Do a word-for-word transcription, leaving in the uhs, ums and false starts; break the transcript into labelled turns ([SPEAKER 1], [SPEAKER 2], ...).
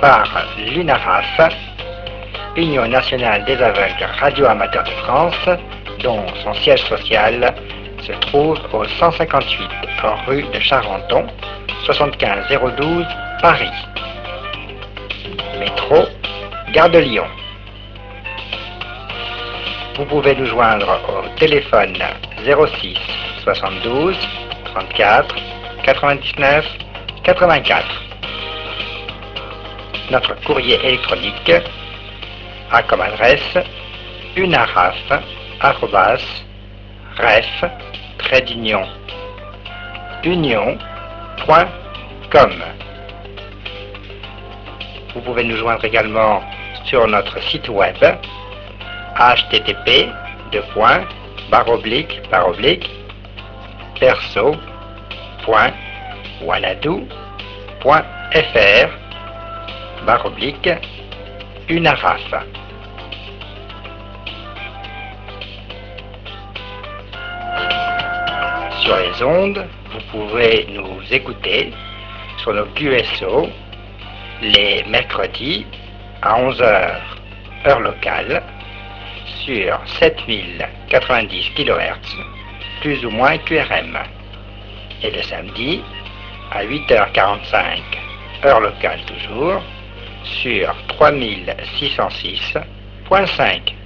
[SPEAKER 1] par l'U N A R A F, Union nationale des aveugles radio-amateurs de France, dont son siège social se trouve au cent cinquante-huit rue de Charenton, soixante-quinze zéro douze, Paris. Métro, Gare de Lyon. Vous pouvez nous joindre au téléphone zéro six soixante-douze trente-quatre quatre-vingt-dix-neuf quatre-vingt-quatre. Notre courrier électronique a comme adresse unaraf arobase ref trait d'union union point com. Vous pouvez nous joindre également sur notre site web h t t p deux points barre oblique barre oblique perso point wanadoo point f r barre oblique unaraf. Sur les ondes, vous pouvez nous écouter sur nos Q S O les mercredis à onze heures heure locale sur sept mille quatre-vingt-dix kilohertz plus ou moins Q R M, et le samedi à huit heures quarante-cinq heure locale toujours sur trois mille six cent six virgule cinq